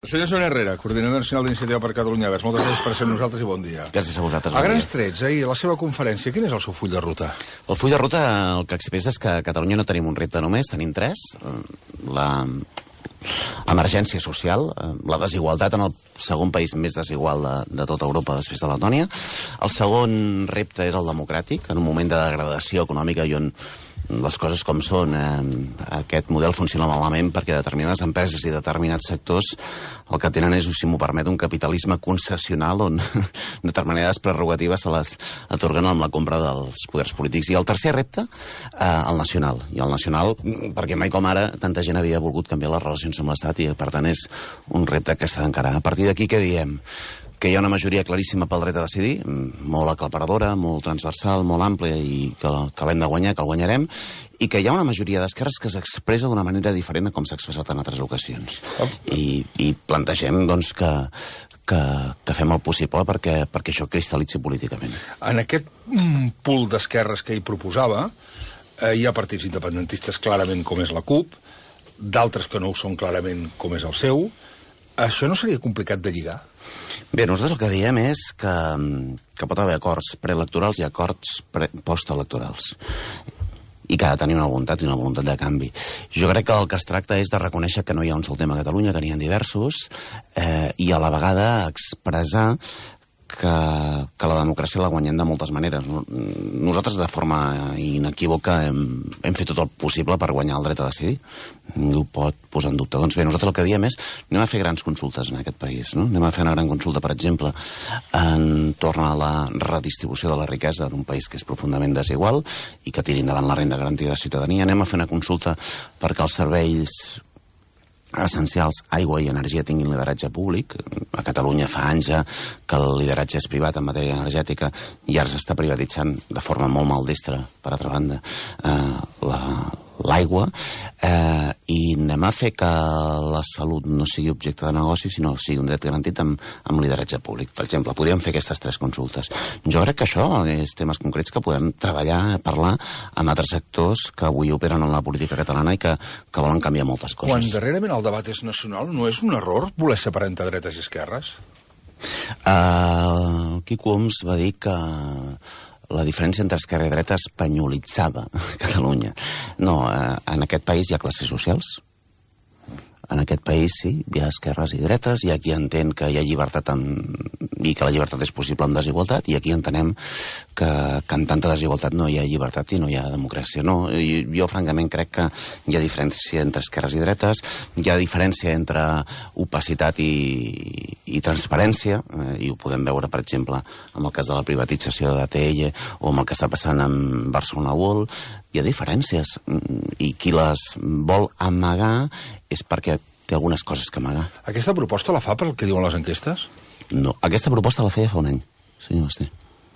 Senyor Joan Herrera, coordinador nacional d'Iniciativa per Catalunya Verds, moltes gràcies per ser amb nosaltres i bon dia. Gràcies a vosaltres. A grans trets, ahir, a la seva conferència, quin és el seu full de ruta? El full de ruta el que expressa és que a Catalunya no tenim un repte només, tenim tres. L'emergència social, la desigualtat en el segon país més desigual de tota Europa després de Letònia. El segon repte és el democràtic, en un moment de degradació econòmica i on les coses com són. Aquest model funciona malament perquè determinades empreses i determinats sectors el que tenen és, si m'ho permet, un capitalisme concessional on determinades prerrogatives se les atorguen amb la compra dels poders polítics. I el tercer repte, el nacional. I el nacional, perquè mai com ara tanta gent havia volgut canviar les relacions amb l'Estat i, per tant, és un repte que s'ha d'encarar. A partir d'aquí, què diem? Que hi ha una majoria claríssima pel dret a decidir, molt aclaparadora, molt transversal, molt àmplia i que l'hem de guanyar, que el guanyarem, i que hi ha una majoria d'esquerres que s'expressa d'una manera diferent a com s'ha expressat en altres ocasions. I plantegem, doncs, que fem el possible perquè això cristal·litzi políticament. En aquest pool d'esquerres que hi proposava, hi ha partits independentistes clarament com és la CUP, d'altres que no ho són clarament com és el seu. Això no seria complicat de lligar? Bé, nosaltres el que diem és que pot haver acords preelectorals i acords postelectorals i que ha de tenir una voluntat i una voluntat de canvi. Jo crec que el que es tracta és de reconèixer que no hi ha un sol tema a Catalunya, que n'hi ha diversos, i a la vegada expressar que la democràcia la guanyem de moltes maneres. Nosaltres, de forma inequívoca, hem fet tot el possible per guanyar el dret a decidir. Ningú pot posar en dubte. Doncs bé, nosaltres el que diem és anem a fer grans consultes en aquest país. No? Anem a fer una gran consulta, per exemple, entorn a la redistribució de la riquesa en un país que és profundament desigual i que tiri endavant la renda garantida de ciutadania. Anem a fer una consulta perquè els serveis essencials, aigua i energia, tinguin lideratge públic. A Catalunya fa anys ja que el lideratge és privat en matèria energètica i ara s'està privatitzant de forma molt maldestra, per altra banda, l'aigua, i anem a fer que la salut no sigui objecte de negoci, sinó que sigui un dret garantit amb lideratge públic. Per exemple, podríem fer aquestes tres consultes. Jo crec que això és temes concrets que podem treballar, parlar amb altres actors que avui operen en la política catalana i que volen canviar moltes coses. Quan darrerament el debat és nacional, no és un error voler separar entre dretes i esquerres? Quico Homs va dir que la diferència entre esquerra i dreta espanyolitzava Catalunya. No, en aquest país hi ha classes socials. En aquest país, sí, hi ha esquerres i dretes, hi ha qui entén que hi ha llibertat i que la llibertat és possible amb desigualtat, i aquí entenem que en tanta desigualtat no hi ha llibertat i no hi ha democràcia. No, jo francament crec que hi ha diferència entre esquerres i dretes, hi ha diferència entre opacitat i transparència, i ho podem veure, per exemple, amb el cas de la privatització d'ATL o amb el que està passant amb Barcelona World. Hi ha diferències, i qui les vol amagar és perquè té algunes coses que amagar. Aquesta proposta la fa pel que diuen les enquestes? No, aquesta proposta la feia fa un any, senyor Basté.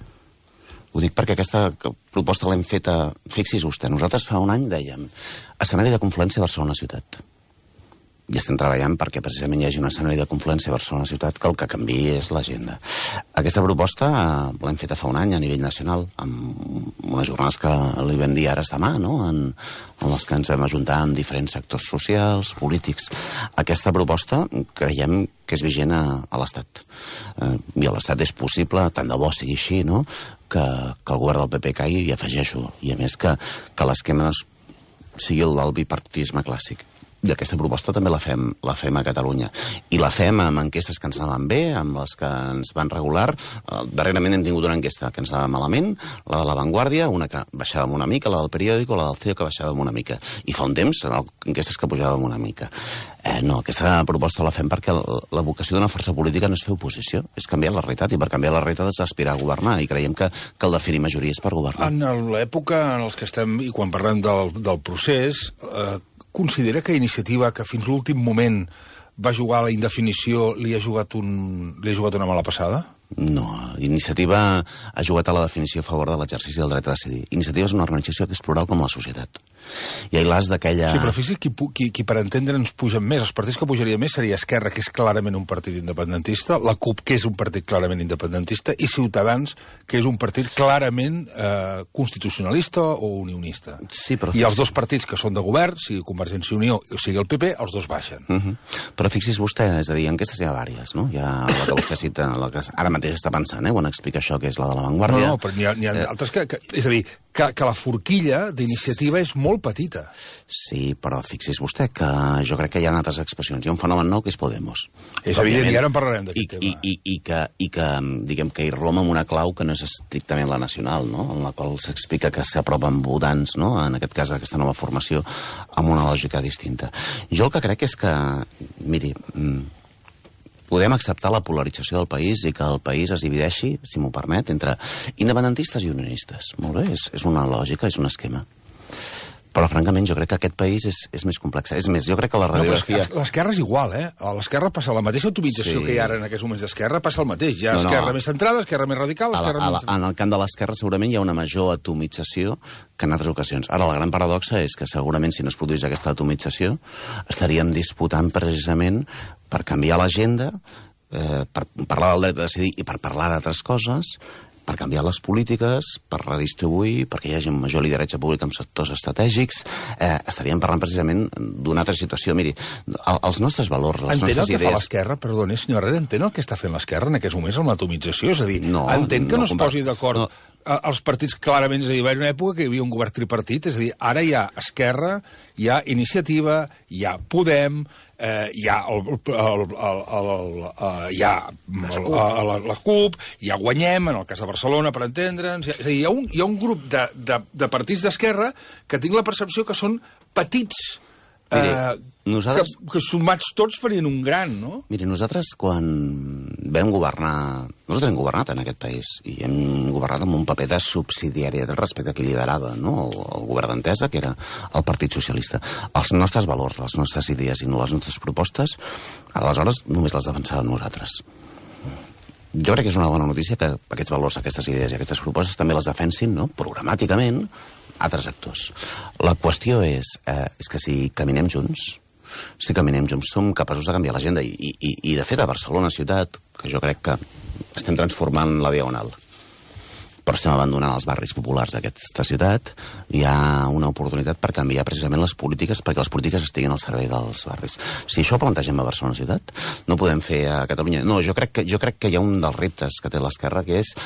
Ho dic perquè aquesta proposta l'hem feta, fixi's vostè, nosaltres fa un any dèiem escenari de confluència Barcelona ciutat. I estem treballant perquè precisament hi hagi un escenari de confluència a Barcelona ciutat que el que canviï és l'agenda. Aquesta proposta l'hem feta fa un any a nivell nacional, amb unes jornades que li vam dir ara és demà, no? en les que ens vam ajuntar amb diferents sectors socials, polítics. Aquesta proposta creiem que és vigent a l'Estat. I a l'Estat és possible, tant de bo sigui així, no? que el govern del PP caigui, i afegeixo, i a més que l'esquema sigui el del bipartitisme clàssic. I aquesta proposta també la fem a Catalunya. I la fem amb enquestes que ens anaven bé, amb les que ens van regular. Darrerament hem tingut una enquesta que ens anava malament, la de La Vanguardia, una que baixàvem una mica, la del Periódico, la del CEO que baixàvem una mica. I fa un temps, enquestes que pujàvem una mica. No, aquesta proposta la fem perquè la vocació d'una força política no és fer oposició, és canviar la realitat, i per canviar la realitat és aspirar a governar, i creiem que el definir majories per governar. En l'època en què estem, i quan parlem del procés, considera que Iniciativa, que fins l'últim moment va jugar a la indefinició, li ha jugat una mala passada? No, Iniciativa ha jugat a la definició a favor de l'exercici del dret a decidir. Iniciativa és una organització que és plural com la societat. I ai las d'aquella... Sí, però fixi's qui per entendre'ns pugen més. Els partits que pujaria més seria Esquerra, que és clarament un partit independentista, la CUP, que és un partit clarament independentista, i Ciutadans, que és un partit clarament constitucionalista o unionista. Sí, però... I els dos partits que són de govern, sigui Convergència i Unió o sigui el PP, els dos baixen. Però fixi's vostè, és a dir, enquestes hi ha vàries, no? Hi ha la que vostè cita, la que ara mateix està pensant, quan explica això, que és la de La Vanguardia. No, però n'hi ha altres que... És a dir, que la forquilla d'iniciativa és molt petita. Sí, però fixi's vostè que jo crec que hi ha altres expressions. Hi ha un fenomen nou que és Podemos. És evident, i ara en parlarem d'aquest tema. I que, diguem, que irroma amb una clau que no és estrictament la nacional, no? En la qual s'explica que s'apropen votants, no? En aquest cas, aquesta nova formació, amb una lògica distinta. Jo el que crec és que, miri, podem acceptar la polarització del país i que el país es divideixi, si m'ho permet, entre independentistes i unionistes. Molt bé, és una lògica, és un esquema. Però, francament, jo crec que aquest país és més complex. És més, jo crec que la radiografia... No, l'esquerra és igual, eh? A l'esquerra passa la mateixa atomització que hi ha ara en aquests moments d'esquerra, passa el mateix. Hi ha esquerra més centrada, esquerra més radical, esquerra més... En el camp de l'esquerra segurament hi ha una major atomització que en altres ocasions. Ara, la gran paradoxa és que segurament si no es produís aquesta atomització estaríem disputant precisament per canviar l'agenda, per parlar del dret a decidir i per parlar d'altres coses, per canviar les polítiques, per redistribuir, perquè hi hagi un major lideratge públic en sectors estratègics. Estaríem parlant precisament d'una altra situació. Miri, els nostres valors, les nostres idees... Entén el que fa l'esquerra, perdoni, senyor Herrera, entén el que està fent l'esquerra en aquests moments amb l'atomització? És a dir, entén que no es posi d'acord els partits clarament. És a dir, hi va haver una època que hi havia un govern tripartit, és a dir, ara hi ha Esquerra, hi ha Iniciativa, hi ha Podem, hi ha la CUP, hi ha Guanyem, en el cas de Barcelona, per entendre'ns. És a dir, hi ha un grup de partits d'esquerra que tinc la percepció que són petits, nosaltres... que sumats tots farien un gran, no? Miri, nosaltres quan vam governar... Nosaltres hem governat en aquest país i hem governat amb un paper de subsidiarietat respecte a qui liderava, no? El govern d'Entesa, que era el Partit Socialista. Els nostres valors, les nostres idees i les nostres propostes, aleshores només les defensàvem nosaltres. Jo crec que és una bona notícia que aquests valors, aquestes idees i aquestes propostes també les defensin, no? Programàticament, altres actors. La qüestió és que si caminem junts, som capaços de canviar l'agenda. I de fet, a Barcelona ciutat, que jo crec que estem transformant la Diagonal, però estem abandonant els barris populars d'aquesta ciutat, hi ha una oportunitat per canviar precisament les polítiques, perquè les polítiques estiguin al servei dels barris. Si això ho plantegem a Barcelona ciutat, no podem fer a Catalunya... No, jo crec que hi ha un dels reptes que té l'esquerra, que és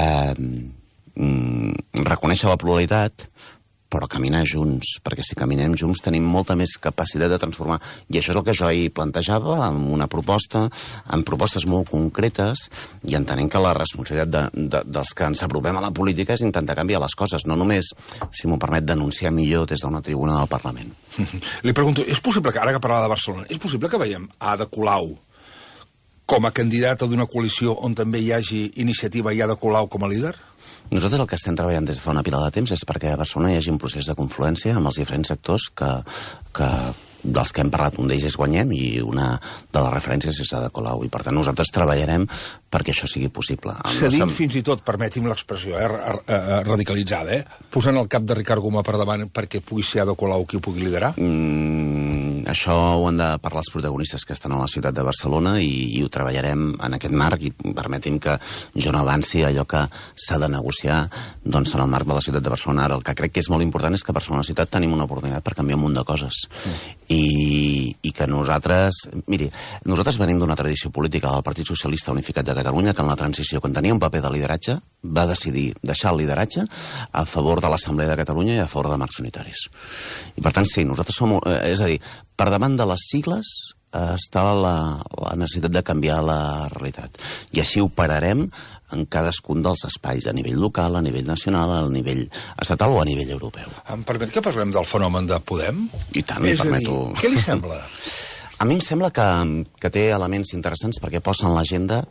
reconèixer la pluralitat, però caminar junts, perquè si caminem junts tenim molta més capacitat de transformar. I això és el que jo ahir plantejava amb una proposta, amb propostes molt concretes, i entenent que la responsabilitat dels que ens apropem a la política és intentar canviar les coses, no només, si m'ho permet, denunciar millor des d'una tribuna del Parlament. Li pregunto, és possible que, ara que parlava de Barcelona, és possible que veiem Ada Colau com a candidata d'una coalició on també hi hagi Iniciativa i Ada Colau com a líder? Nosaltres el que estem treballant des de fa una pila de temps és perquè a Barcelona hi hagi un procés de confluència amb els diferents sectors dels que hem parlat. Un d'ells és Guanyem i una de les referències és Ada Colau. I per tant nosaltres treballarem perquè això sigui possible. Cedint fins i tot, permeti'm l'expressió radicalitzada, posant el cap de Ricard Goma per davant perquè pugui ser Ada Colau qui ho pugui liderar? Això ho han de parlar els protagonistes que estan a la ciutat de Barcelona i ho treballarem en aquest marc, i permeti'm que jo no avanci allò que s'ha de negociar doncs, en el marc de la ciutat de Barcelona. Ara el que crec que és molt important és que a Barcelona ciutat tenim una oportunitat per canviar un munt de coses. I que nosaltres... Miri, nosaltres venim d'una tradició política del Partit Socialista Unificat de Catalunya, que en la transició, quan tenia un paper de lideratge, va decidir deixar el lideratge a favor de l'Assemblea de Catalunya i a favor de marcs unitaris. I per tant, sí, nosaltres som... És a dir, per davant de les sigles està la necessitat de canviar la realitat. I així operarem en cadascun dels espais, a nivell local, a nivell nacional, a nivell estatal o a nivell europeu. Em permet que parlem del fenomen de Podem? I tant, em permeto... Què li sembla? A mi em sembla que té elements interessants perquè posa en l'agenda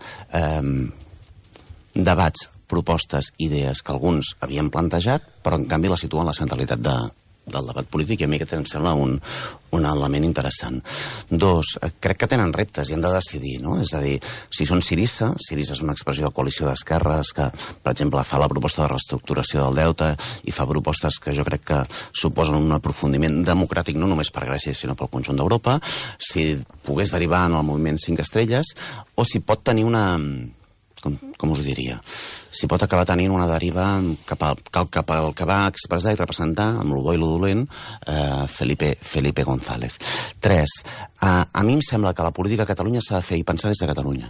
debats, propostes, idees que alguns havien plantejat, però en canvi la situen la centralitat debat polític, i a mi aquest em sembla un element interessant. 2, crec que tenen reptes i han de decidir, no? És a dir, si són Syriza és una expressió de coalició d'esquerres que, per exemple, fa la proposta de reestructuració del deute i fa propostes que jo crec que suposen un aprofundiment democràtic no només per Grècia, sinó pel conjunt d'Europa, si pogués derivar en el moviment 5 estrelles, o si pot tenir una... com us ho diria? Si pot acabar tenint una deriva cap al que va expressar i representar, amb lo bo i lo dolent, Felipe González. 3, a mi em sembla que la política a Catalunya s'ha de fer i pensar des de Catalunya.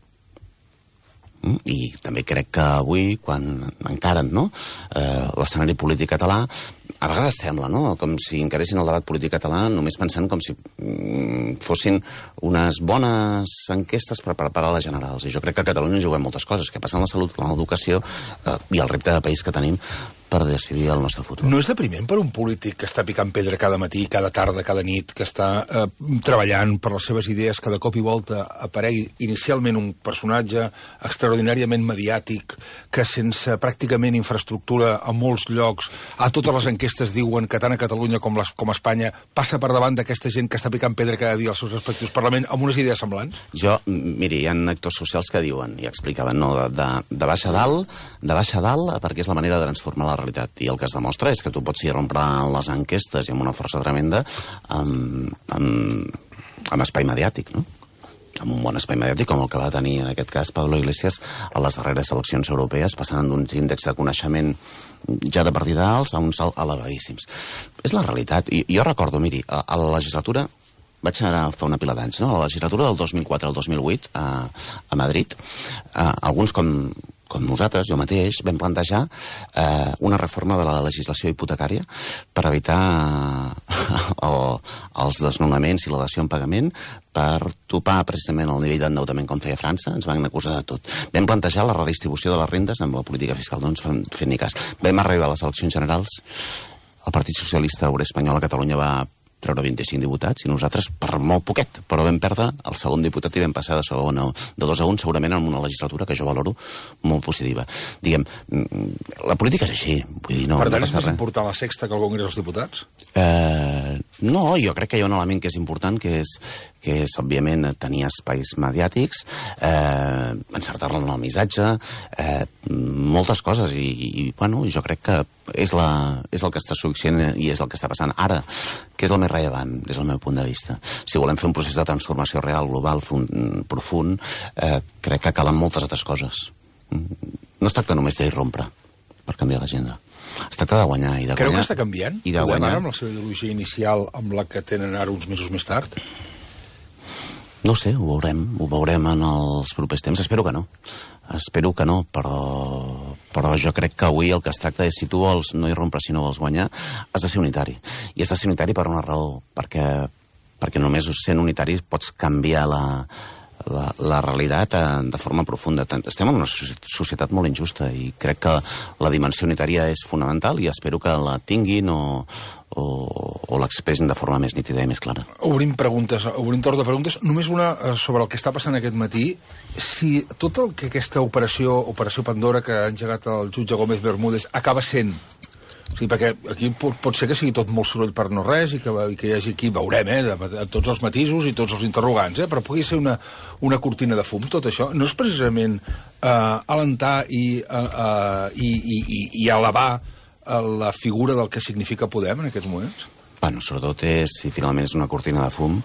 I també crec que avui, quan encaren l'escenari polític català, a vegades sembla, no?, com si encaressin el debat polític català només pensant com si fossin unes bones enquestes per preparar les generals. I jo crec que a Catalunya juguem moltes coses, que passen la salut, l'educació i el repte de país que tenim per decidir el nostre futur. No és depriment per un polític que està picant pedra cada matí, cada tarda, cada nit, que està treballant per les seves idees, que de cop i volta aparegui inicialment un personatge extraordinàriament mediàtic, que sense pràcticament infraestructura a molts llocs, a totes les enquestes diuen que tant a Catalunya com a Espanya passa per davant d'aquesta gent que està picant pedra cada dia als seus respectius parlaments amb unes idees semblants? Miri, hi ha actors socials que diuen i explicaven, de baix a dalt, perquè és la manera de transformar la realitat. I el que es demostra és que tu pots irrompre les enquestes i amb una força tremenda amb espai mediàtic, no? Amb un bon espai mediàtic com el que va tenir en aquest cas Pablo Iglesias a les darreres eleccions europees, passant d'uns índexs de coneixement ja de partida alts a uns elevadíssims. És la realitat. I jo recordo, miri, a la legislatura, vaig anar fa una pila d'anys, no? A la legislatura del 2004 al 2008 a Madrid, alguns com nosaltres, jo mateix, vam plantejar una reforma de la legislació hipotecària per evitar els desnonaments i la dació en pagament, per topar precisament el nivell d'endeutament com feia França. Ens van acusar de tot. Vam plantejar la redistribució de les rendes amb la política fiscal, no ens fent ni cas. Vam arribar a les eleccions generals, el Partit Socialista Obrer Espanyol a Catalunya va treure 25 diputats i nosaltres per molt poquet, però vam perdre el segon diputat i vam passar de 2 a 1 segurament en una legislatura que jo valoro molt positiva. Diguem, la política és així. Vull dir, per tant, és més important la sexta que el Congrés dels Diputats? No, jo crec que hi ha un element que és important, que és òbviament tenir espais mediàtics, encertar-la en el missatge, moltes coses, i bueno, jo crec que és el que està succeint i és el que està passant ara, que és el més rellevant des del meu punt de vista. Si volem fer un procés de transformació real, global, profund, crec que calen moltes altres coses. No es tracta només d'irrompre per canviar l'agenda. Es tracta de guanyar i de guanyar. Creu que està canviant? I de guanyar amb la seva ideologia inicial amb la que tenen ara uns mesos més tard? No ho sé, ho veurem en els propers temps. Espero que no, però jo crec que avui el que es tracta és, si tu vols no irrompre, si no vols guanyar, has de ser unitari. I has de ser unitari per una raó, perquè només sent unitari pots canviar la realitat de forma profunda. Estem en una societat molt injusta i crec que la dimensió unitària és fonamental i espero que la tinguin o l'expressin de forma més nítida i més clara. Obrim torn de preguntes. Només una sobre el que està passant aquest matí. Si tot el que aquesta operació Pandora que ha engegat el jutge Gómez Bermúdez acaba sent... O sigui, perquè aquí pot ser que sigui tot molt soroll per no res i que hi hagi aquí, veurem, de tots els matisos i tots els interrogants, però pugui ser una cortina de fum, tot això. No és precisament alentar i elevar la figura del que significa Podem en aquests moments? Bueno, sobretot si finalment és una cortina de fum,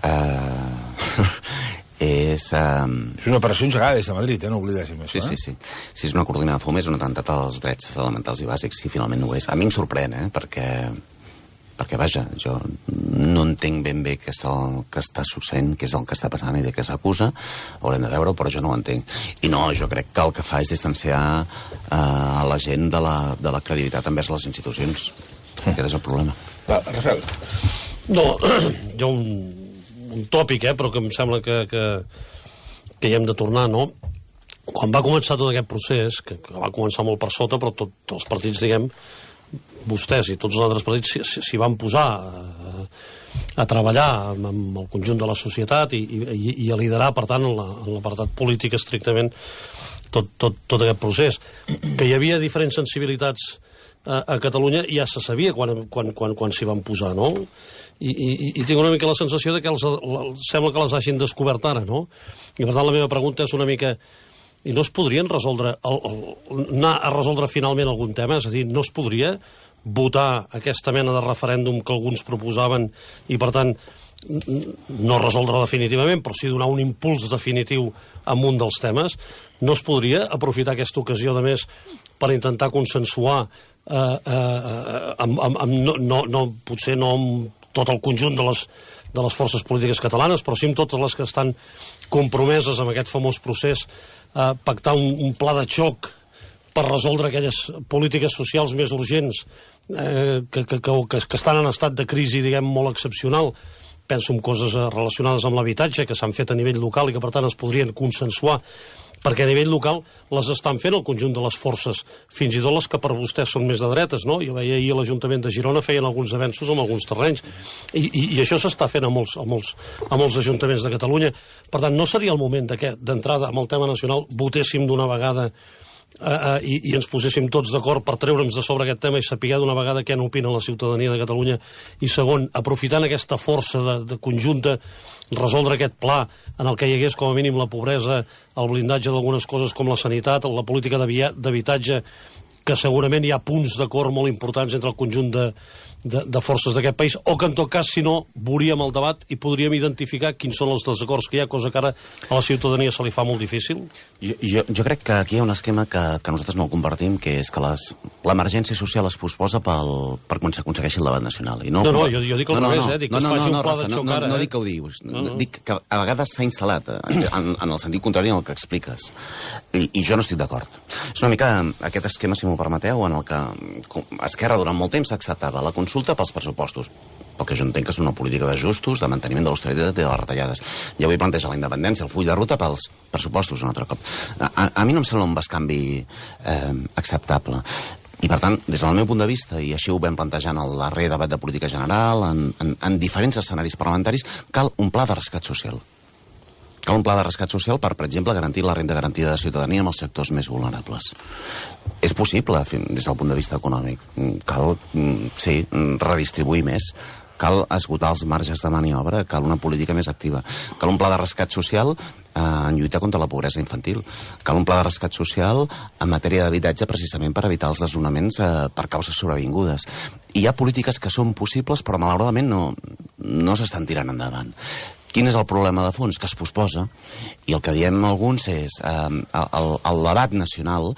és una operació engegada des de Madrid, no oblidéssim això. Sí. Si és una cortina de fum és un atemptat als drets elementals i bàsics, si finalment no ho és. A mi em sorprèn, perquè vaja, jo no entenc ben bé què està succeint, què és el que està passant i de què s'acusa. Haurem de veure-ho, però jo no ho entenc. I no, jo crec que el que fa és distanciar la gent de la credibilitat envers les institucions. Aquest és el problema. Va, Rafael. No, hi ha un tòpic, però que em sembla que hi hem de tornar, no? Quan va començar tot aquest procés, que va començar molt per sota, però tots els partits, diguem, vostès i tots els altres partits s'hi van posar a treballar amb el conjunt de la societat i a liderar, per tant, en l'apartat polític estrictament tot aquest procés. Que hi havia diferents sensibilitats a Catalunya ja se sabia quan s'hi van posar, no? I tinc una mica la sensació de que sembla que les hagin descobert ara, no? I per tant la meva pregunta és una mica... I no es podrien resoldre, anar a resoldre finalment algun tema? És a dir, no es podria votar aquesta mena de referèndum que alguns proposaven i, per tant, no resoldre definitivament, però sí donar un impuls definitiu a un dels temes? No es podria aprofitar aquesta ocasió, de més, per intentar consensuar, potser no amb tot el conjunt de les forces polítiques catalanes, però sí amb totes les que estan compromeses amb aquest famós procés, pactar un pla de xoc per resoldre aquelles polítiques socials més urgents que estan en estat de crisi, diguem, molt excepcional. Penso en coses relacionades amb l'habitatge que s'han fet a nivell local i que, per tant, es podrien consensuar, perquè a nivell local les estan fent el conjunt de les forces, fins i tot les que per vostès són més de dretes, no? Jo veia ahir a l'Ajuntament de Girona feien alguns avenços en alguns terrenys, i això s'està fent a molts ajuntaments de Catalunya. Per tant, no seria el moment que, d'entrada, amb el tema nacional, votéssim d'una vegada i ens poséssim tots d'acord per treure'ns de sobre aquest tema i saber d'una vegada què n'opina la ciutadania de Catalunya, i segon, aprofitant aquesta força de conjunta, resoldre aquest pla en el que hi hagués com a mínim la pobresa, el blindatge d'algunes coses com la sanitat, la política d'habitatge, que segurament hi ha punts d'acord molt importants entre el conjunt de forces d'aquest país, o que en tot cas, si no, veuríem el debat i podríem identificar quins són els desacords que hi ha, cosa que ara a la ciutadania se li fa molt difícil? Jo crec que aquí hi ha un esquema que nosaltres no compartim, que és que l'emergència social es posposa perquè s'aconsegueixi el debat nacional. No, jo dic al revés, dic que es faci un pla de xoc ara. No dic que ho dius, dic que a vegades s'ha instal·lat en el sentit contrari en el que expliques, i jo no estic d'acord. És una mica aquest esquema, si m'ho permeteu, en el que Esquerra durant molt temps acceptava la consulta pels pressupostos, pel que jo entenc que és una política d'ajustos, de manteniment de l'austeritat i de les retallades. I avui planteja la independència, el full de ruta pels pressupostos un altre cop. A mi no em sembla un bescanvi acceptable. I, per tant, des del meu punt de vista, i així ho vam plantejar en el darrer debat de política general, en diferents escenaris parlamentaris, cal un pla de rescat social. Cal un pla de rescat social per exemple, garantir la renda garantida de ciutadania amb els sectors més vulnerables. És possible, des del punt de vista econòmic. Cal, sí, redistribuir més. Cal esgotar els marges de maniobra, cal una política més activa. Cal un pla de rescat social en lluitar contra la pobresa infantil. Cal un pla de rescat social en matèria d'habitatge precisament per evitar els desnonaments per causes sobrevingudes. I hi ha polítiques que són possibles però malauradament no s'estan tirant endavant. Quin és el problema de fons? Que es posposa, i el que diem alguns és el debat nacional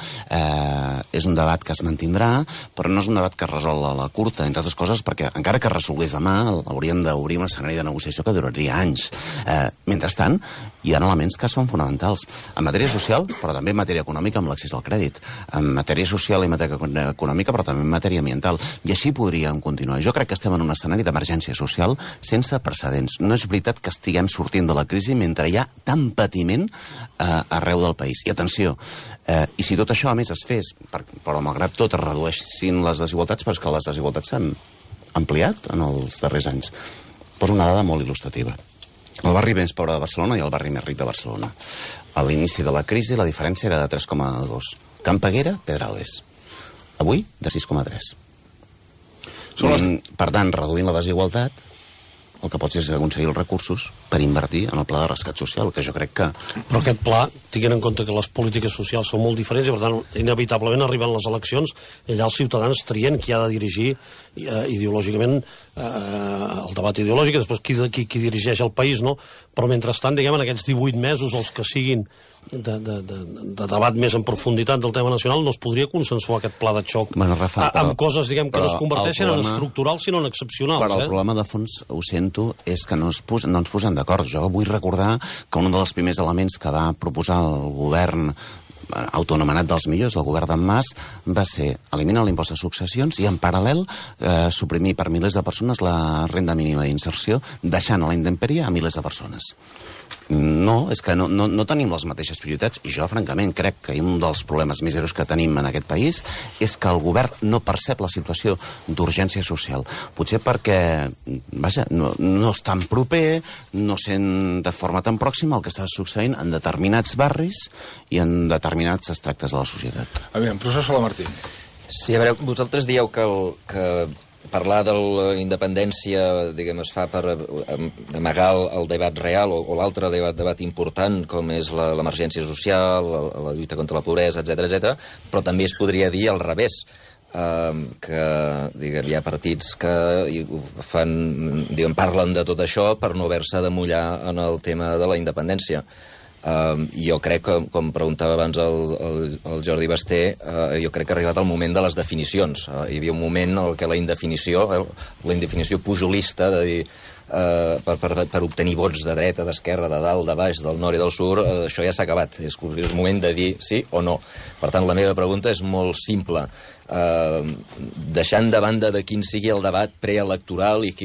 és un debat que es mantindrà, però no és un debat que es resol a la curta, entre altres coses perquè encara que es resolgués demà hauríem d'obrir un escenari de negociació que duraria anys. Mentrestant, hi ha elements que són fonamentals en matèria social, però també en matèria econòmica amb l'accés al crèdit, en matèria social i matèria econòmica, però també en matèria ambiental, i així podríem continuar. Jo crec que estem en un escenari d'emergència social sense precedents. No és veritat que estiguem sortint de la crisi mentre hi ha tant patiment arreu del país. I atenció, i si tot això a més es fes, però malgrat tot es redueixin les desigualtats, però és que les desigualtats s'han ampliat en els darrers anys. Poso una dada molt il·lustrativa. El barri més pobre de Barcelona i el barri més ric de Barcelona. A l'inici de la crisi la diferència era de 3,2. Can Peguera, Pedralbes. Avui, de 6,3. Per tant, reduint la desigualtat, el que pots és aconseguir els recursos per invertir en el pla de rescat social, que jo crec que... Però aquest pla, tinguent en compte que les polítiques socials són molt diferents i, per tant, inevitablement arriben les eleccions i allà els ciutadans trien qui ha de dirigir ideològicament el debat ideològic i després qui dirigeix el país, no? Però mentrestant, diguem, en aquests 18 mesos, els que siguin de debat més en profunditat del tema nacional, no es podria consensuar aquest pla de xoc amb coses, diguem, que no es converteixen en estructurals sinó en excepcionals. Però el problema de fons, ho sento, és que no ens posem d'acord. Jo vull recordar que un dels primers elements que va proposar el govern autoanomenat dels millors, el govern d'en Mas, va ser eliminar l'impost de successions i en paral·lel suprimir per milers de persones la renda mínima d'inserció, deixant a la intempèrie a milers de persones. No, és que no tenim les mateixes prioritats i jo, francament, crec que un dels problemes més greus que tenim en aquest país és que el govern no percep la situació d'urgència social. Potser perquè, vaja, no és tan proper, no sent de forma tan pròxima el que està succeint en determinats barris i en determinats extractes de la societat. Aviam, professor Sala Martín. Sí, a veure, vosaltres dieu que parlar de la independència, diguem, es fa per amagar el debat real o l'altre debat important, com és l'emergència social, la lluita contra la pobresa, etc, però també es podria dir al revés, que diguem, hi ha partits que parlen de tot això per no haver-se de mullar en el tema de la independència. Jo crec que, com preguntava abans el Jordi Basté, jo crec que ha arribat el moment de les definicions. Hi havia un moment en què la indefinició pujolista de dir per obtenir vots de dreta, d'esquerra, de dalt, de baix, del nord i del sud, això ja s'ha acabat. És moment de dir sí o no. Per tant, la meva pregunta és molt simple. Deixant de banda de quin sigui el debat preelectoral i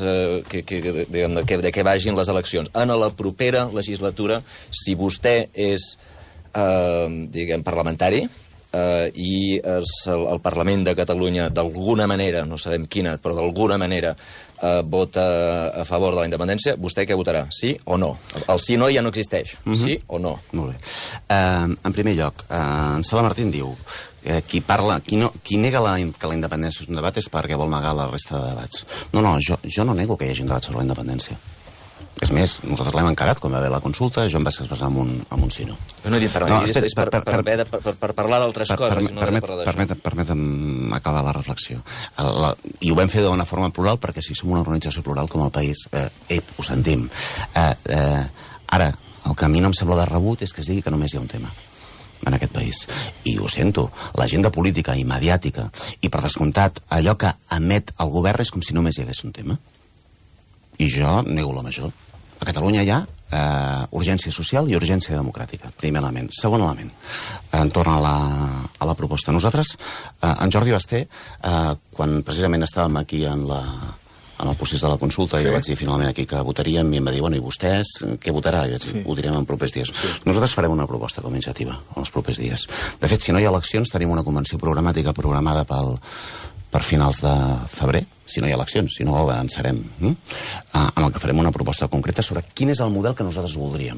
de què vagin les eleccions. En la propera legislatura, si vostè és parlamentari i el Parlament de Catalunya d'alguna manera, no sabem quina, però d'alguna manera vota a favor de la independència, vostè què votarà? Sí o no? El sí o no ja no existeix. Sí o no? Molt bé. En primer lloc, en Sala Martín diu qui nega que la independència és un debat és perquè vol negar la resta de debats. No, jo no nego que hi hagi un debat sobre la independència. És més, nosaltres l'hem encarat quan va haver la consulta, jo em vaig expressar amb un sí no. Jo no he dit per parlar d'altres coses. Permetem acabar la reflexió. I ho vam fer d'una forma plural perquè si som una organització plural com el país, ho sentim. Ara, el que a mi no em sembla de rebut és que es digui que només hi ha un tema en aquest país. I ho sento, l'agenda política i mediàtica, i per descomptat, allò que emet el govern és com si només hi hagués un tema. I jo nego la major. A Catalunya hi ha urgència social i urgència democràtica, primer element. Segon element, entorn a la proposta. Nosaltres, en Jordi Basté, quan precisament estàvem aquí en el procés de la consulta, jo vaig dir finalment aquí que votaríem i em va dir, bueno, i vostès què votarà? Jo vaig dir, ho direm en propers dies. Nosaltres farem una proposta com a iniciativa en els propers dies. De fet, si no hi ha eleccions, tenim una convenció programàtica programada per finals de febrer, si no hi ha eleccions, si no avançarem, en el que farem una proposta concreta sobre quin és el model que nosaltres voldríem.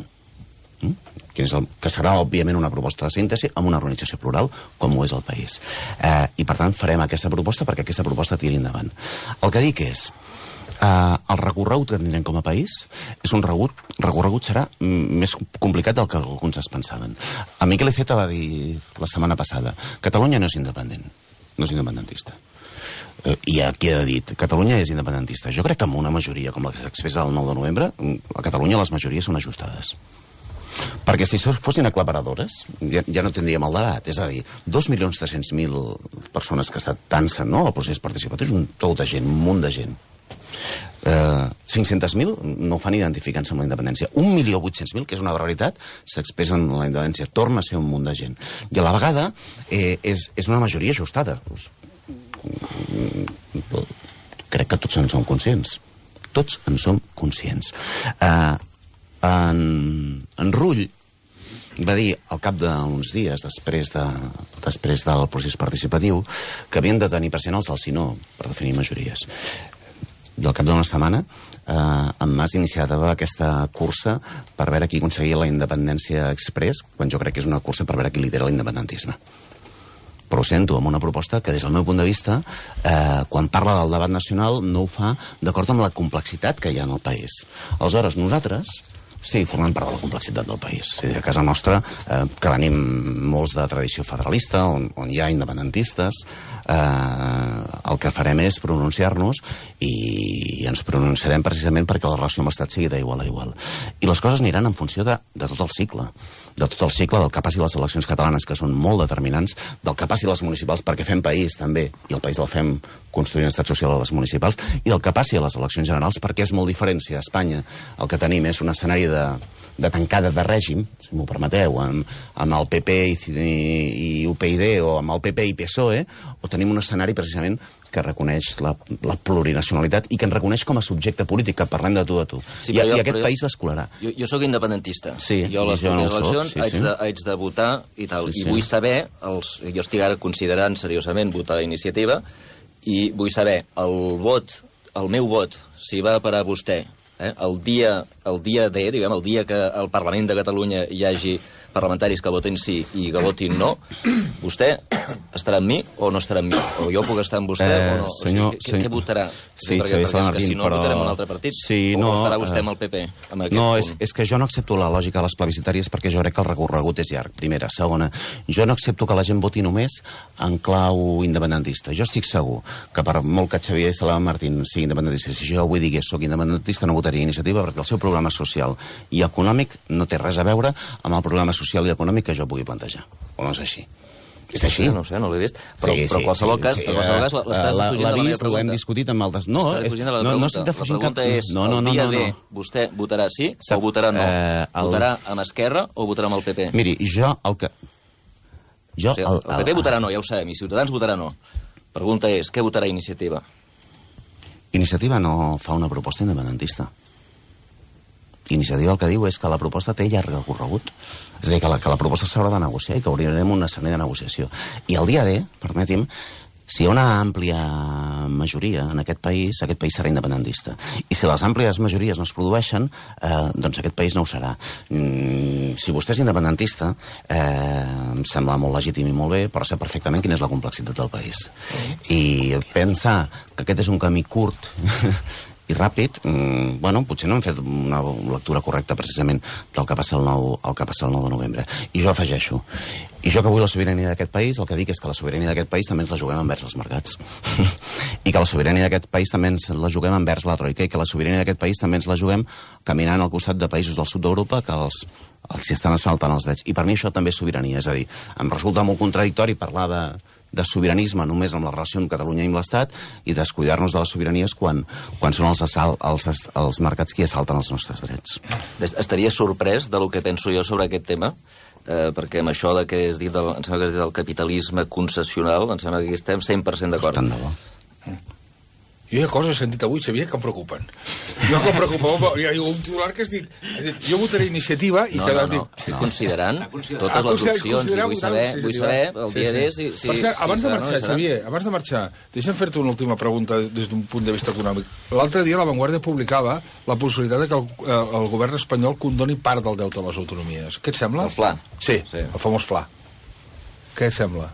Que serà, òbviament, una proposta de síntesi amb una organització plural, com ho és el país. I, per tant, farem aquesta proposta perquè aquesta proposta tiri endavant. El que dic és, el recorregut que tindrem com a país és un recorregut serà més complicat del que alguns es pensaven. A Miquel Iceta va dir la setmana passada, Catalunya no és independent, no és independentista. I aquí ha dit, Catalunya és independentista. Jo crec que amb una majoria com la que s'expressa el 9 de novembre, a Catalunya les majories són ajustades. Perquè si fossin aclaparadores ja no tindríem el debat. És a dir, 2.300.000 persones que s'atansen al procés participatiu és un tou de gent, un munt de gent. 500.000 no ho fan identificant-se amb la independència. 1.800.000, que és una barbaritat, s'expressen en la independència. Torna a ser un munt de gent. I a la vegada és una majoria ajustada. Crec que tots en som conscients. Tots en som conscients. En Rull va dir al cap d'uns dies, després del procés participatiu, que havien de tenir present els del sí no per definir majories. I al cap d'una setmana en Mas iniciava aquesta cursa per veure qui aconseguia la independència express, quan jo crec que és una cursa per veure qui lidera l'independentisme. Però ho sento, amb una proposta que des del meu punt de vista, quan parla del debat nacional, no ho fa d'acord amb la complexitat que hi ha en el país. Aleshores, nosaltres sí, formem part de la complexitat del país. És a dir, a casa nostra, que venim molts de tradició federalista, on hi ha independentistes, el que farem és pronunciar-nos i ens pronunciarem precisament perquè la relació amb l'Estat sigui d'igual a igual. I les coses aniran en funció de tot el cicle. De tot el cicle, del que passi a les eleccions catalanes, que són molt determinants, del que passi a les municipals, perquè fem país, també, i el país el fem construint un estat social a les municipals, i del que passi a les eleccions generals, perquè és molt diferent si a Espanya el que tenim és un escenari de tancada de règim, si m'ho permeteu, amb el PP i UPyD, o amb el PP i PSOE, o tenim un escenari precisament que reconeix la plurinacionalitat i que ens reconeix com a subjecte polític, que parlem de tu a tu. Sí, I aquest país l'escolarà. Jo sóc independentista. Sí, jo a les eleccions haig de votar i tal. I vull saber, jo estic ara considerant seriosament votar iniciativa, i vull saber el meu vot, si va per a vostè, el dia el dia D, diguem, el dia que al Parlament de Catalunya hi hagi parlamentaris que votin sí i que votin no, vostè estarà amb mi o no estarà amb mi? O jo puc estar amb vostè o no? Senyor, o sigui, què votarà? Sí, perquè Xavier Sala és que si no Martín, votarem un altre partit, sí, o no, estarà vostè amb el PP? En aquest no, punt? és que jo no accepto la lògica de les plebiscitàries perquè jo crec que el recorregut és llarg, primera. Segona, jo no accepto que la gent voti només en clau independentista. Jo estic segur que per molt que Xavier Sala Martín sigui independentista, si jo avui digués soc independentista no votaria Iniciativa perquè el seu programa social i econòmic no té res a veure amb el programa social i econòmic que jo pugui plantejar. O no és així? És així? No sé, no l'he vist. Però en qualsevol cas, l'estàs defugint de la meva pregunta. Ho hem discutit amb altres... No, no estic defugint cap... La pregunta és, el dia D, vostè votarà sí o votarà no? Votarà amb Esquerra o votarà amb el PP? Miri, jo el que... El PP votarà no, ja ho sabem, i Ciutadans votarà no. Pregunta és, què votarà Iniciativa? Iniciativa no fa una proposta independentista. Iniciativa el que diu és que la proposta té llarg recorregut. És a dir, que la proposta s'haurà de negociar i que obrirem un escenari de negociació. I el dia D, permeti'm, si hi ha una àmplia majoria en aquest país serà independentista. I si les àmplies majories no es produeixen, doncs aquest país no ho serà. Si vostè és independentista, em sembla molt legítim i molt bé, però sé perfectament quina és la complexitat del país. I pensar que aquest és un camí curt i ràpid, bueno, potser no hem fet una lectura correcta precisament del que passa el 9 de novembre. I jo afegeixo, i jo que vull la sobirania d'aquest país, el que dic és que la sobirania d'aquest país també ens la juguem envers els mercats. I que la sobirania d'aquest país també ens la juguem envers la troica i que la sobirania d'aquest país també ens la juguem caminant al costat de països del sud d'Europa que els estan assaltant els drets. I per mi això també és sobirania, és a dir, em resulta molt contradictori parlar de sobiranisme només amb la relació amb Catalunya i amb l'Estat i descuidar-nos de les sobiranies quan són els mercats qui assalten els nostres drets. Estaria sorprès del que penso jo sobre aquest tema? Perquè amb això de que em sembla que és dit del capitalisme concessional, em sembla que aquí estem 100% d'acord. Tant de bo. Jo hi ha coses que he sentit avui, Xavier, que em preocupen. Hi ha un titular que has dit jo votaré Iniciativa i no, estic considerant totes les opcions i vull saber el dia D si... Per cert, abans de marxar, Xavier, abans de marxar, deixa'm fer-te una última pregunta des d'un punt de vista econòmic. L'altre dia La Vanguardia publicava la possibilitat que el govern espanyol condoni part del deute a les autonomies. Què et sembla? El FLA. Sí, el famós FLA. Què et sembla?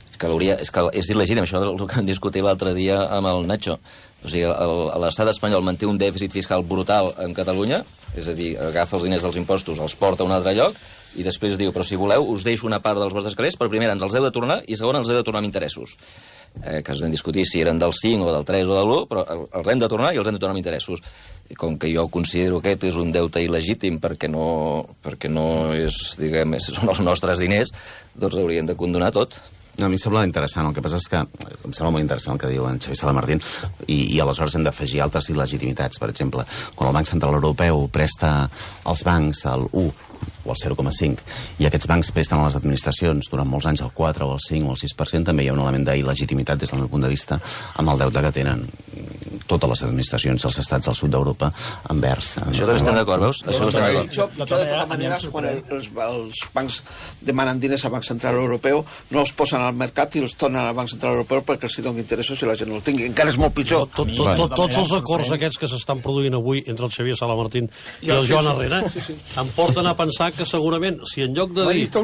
És que és il·legítim, això és el que vam discutir l'altre dia amb el Nacho. O sigui, l'estat espanyol manté un dèficit fiscal brutal en Catalunya, és a dir, agafa els diners dels impostos, els porta a un altre lloc, i després diu, però si voleu, us deixo una part dels vostres calés, però primer ens els heu de tornar, i segon ens heu de tornar amb interessos. Que es vam discutir si eren del 5 o del 3 o del 1, però els hem de tornar i els hem de tornar amb interessos. I com que jo considero que aquest és un deute il·legítim perquè no és, diguem, són els nostres diners, doncs haurien de condonar tot. No, a mi em sembla interessant, el que passa és que em sembla molt interessant el que diu en Xavier Sala Martín i aleshores hem d'afegir altres il·legitimitats. Per exemple, quan el Banc Central Europeu presta als bancs el 1 o el 0,5 i aquests bancs presten a les administracions durant molts anys el 4 o el 5 o el 6%, també hi ha un element d'il·legitimitat des del meu punt de vista amb el deute que tenen totes les administracions dels estats del sud d'Europa envers... Això també estem d'acord, veus? Això estem d'acord. De totes maneres, quan els bancs demanen diners al Banc Central Europeu, no els posen al mercat i els tornen al Banc Central Europeu perquè els donen interessos i la gent no el tingui. Encara és molt pitjor. Tots els acords aquests que s'estan produint avui entre el Xavier Sala Martín i el Joan Herrera em porten a pensar que segurament, si en lloc de dir...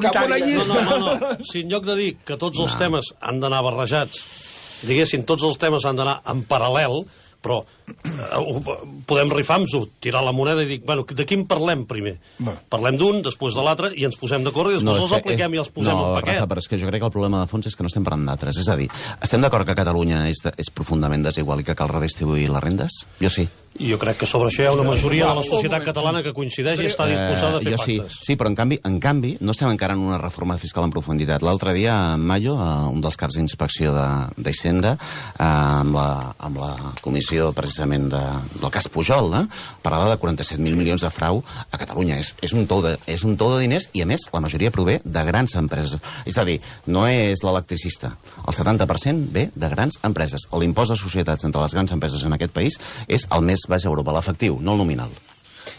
Si en lloc de dir que tots els temes han d'anar barrejats, diguéssim, tots els temes han d'anar en paral·lel, però podem rifar-nos-ho, tirar la moneda i dir, bueno, de quin parlem primer? Parlem d'un, després de l'altre, i ens posem d'acord i després els apliquem i els posem en paquet. No, Rafa, però és que jo crec que el problema de fons és que no estem parlant d'altres. És a dir, estem d'acord que Catalunya és profundament desigual i que cal redistribuir les rendes? Jo sí. I jo crec que sobre això hi ha una majoria de la societat catalana que coincideix i està disposada a fer pactes. Sí, però en canvi no estem encara en una reforma fiscal en profunditat. L'altre dia, en mayo, un dels caps d'inspecció d'Hisenda, amb la comissió precisament del cas Pujol, parlava de 47.000 milions de frau a Catalunya. És un tou de diners i, a més, la majoria prové de grans empreses. És a dir, no és l'electricista. El 70% ve de grans empreses. L'impost de societats entre les grans empreses en aquest país és el més baix a Europa, l'efectiu, no el nominal.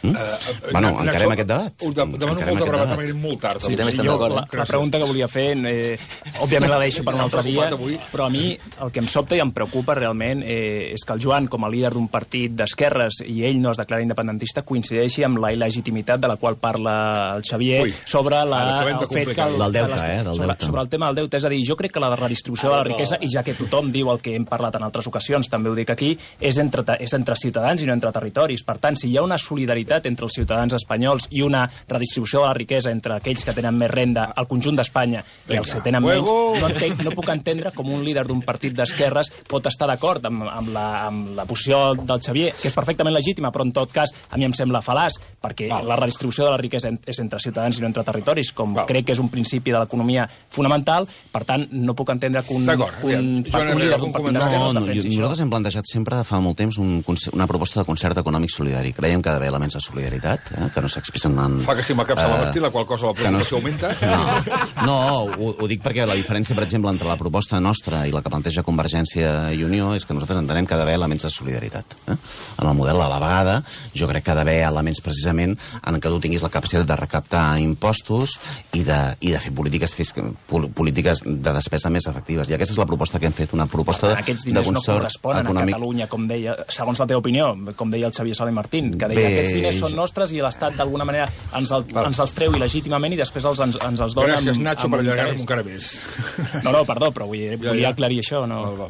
Bueno, encarem aquest debat. Demano molta brevetat, perquè anem molt tard. Sí, també estem d'acord. La pregunta que volia fer, òbviament la deixo per un altre dia, però a mi el que em sobta i em preocupa realment és que el Joan, com a líder d'un partit d'esquerres, i ell no es declara independentista, coincideixi amb la il·legitimitat de la qual parla el Xavier sobre el fet que... Del deute, sobre el tema del deute. És a dir, jo crec que la redistribució de la riquesa, i ja que tothom diu el que hem parlat en altres ocasions, també ho dic aquí, és entre ciutadans i no entre territoris. Per tant, si hi ha una solidaritat entre els ciutadans espanyols i una redistribució de la riquesa entre aquells que tenen més renda al conjunt d'Espanya i els que tenen menys, no puc entendre com un líder d'un partit d'esquerres pot estar d'acord amb la posició del Xavier, que és perfectament legítima, però en tot cas a mi em sembla fal·laç, perquè la redistribució de la riquesa és entre ciutadans i no entre territoris, com crec que és un principi de l'economia fonamental. Per tant, no puc entendre que un líder d'un partit d'esquerres defensi això. Nosaltres hem plantejat sempre fa molt temps una proposta de concert econòmic solidari. Creiem que ha d'haver elements de solidaritat, que no s'expressen en... Fa que si m'acapsa la vestir, la qual cosa la preocupació augmenta? No, ho dic perquè la diferència, per exemple, entre la proposta nostra i la que planteja Convergència i Unió és que nosaltres entenem que ha d'haver elements de solidaritat. En el model, a la vegada, jo crec que ha d'haver elements precisament en què tu tinguis la capacitat de recaptar impostos i de fer polítiques de despesa més efectives. I aquesta és la proposta que hem fet, una proposta de concert econòmic. Aquests diners no corresponen a Catalunya, com deia, segons la teva opinió, com deia el Xavier Sala i Martín, que deia que aquests diners són nostres i l'Estat d'alguna manera ens els treu il·legítimament i després ens els dona... Gràcies, Nacho, per allargar-me encara més. No, perdó, però volia aclarir això.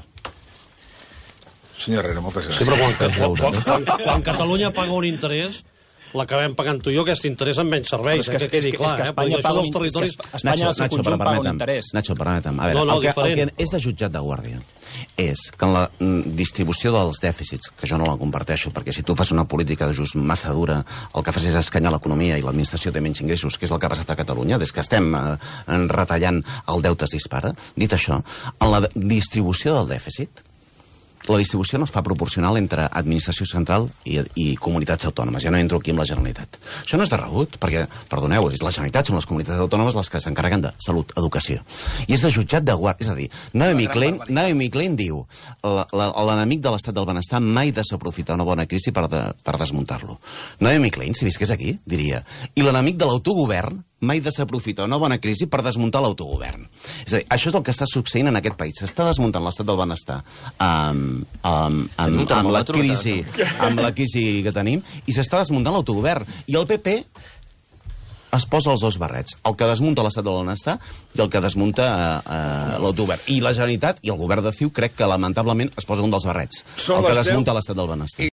Senyor Herrera, moltes gràcies. Sí, però quan Catalunya paga un interès, l'acabem pagant tu i jo, aquest interès amb menys serveis. És que Espanya paga un interès. Espanya, al seu conjunt, paga un interès. Nacho, permetem. A veure, el que és de jutjat de guàrdia és que en la distribució dels dèficits, que jo no la comparteixo, perquè si tu fas una política d'ajust massa dura, el que fas és escanyar l'economia i l'administració té menys ingressos, que és el que ha passat a Catalunya, des que estem retallant el deute es dispara. Dit això, en la distribució del dèficit, la distribució no es fa proporcional entre administració central i comunitats autònomes. Ja no entro aquí amb la Generalitat. Això no és de rebut, perquè, perdoneu, és la Generalitat, són les comunitats autònomes les que s'encarreguen de salut, educació. I és de jutjat de guàrdia. És a dir, Naomi Klein diu l'enemic de l'estat del benestar mai desaprofita una bona crisi per desmuntar-lo. Naomi Klein, si visqués aquí, diria i l'enemic de l'autogovern mai desaprofita una bona crisi per desmuntar l'autogovern. És a dir, això és el que està succeint en aquest país. S'està desmuntant l'estat del benestar amb la crisi que tenim i s'està desmuntant l'autogovern. I el PP es posa els dos barrets, el que desmunta l'estat del benestar i el que desmunta l'autogovern. I la Generalitat i el govern de CiU crec que lamentablement es posa un dels barrets, el que desmunta l'estat del benestar.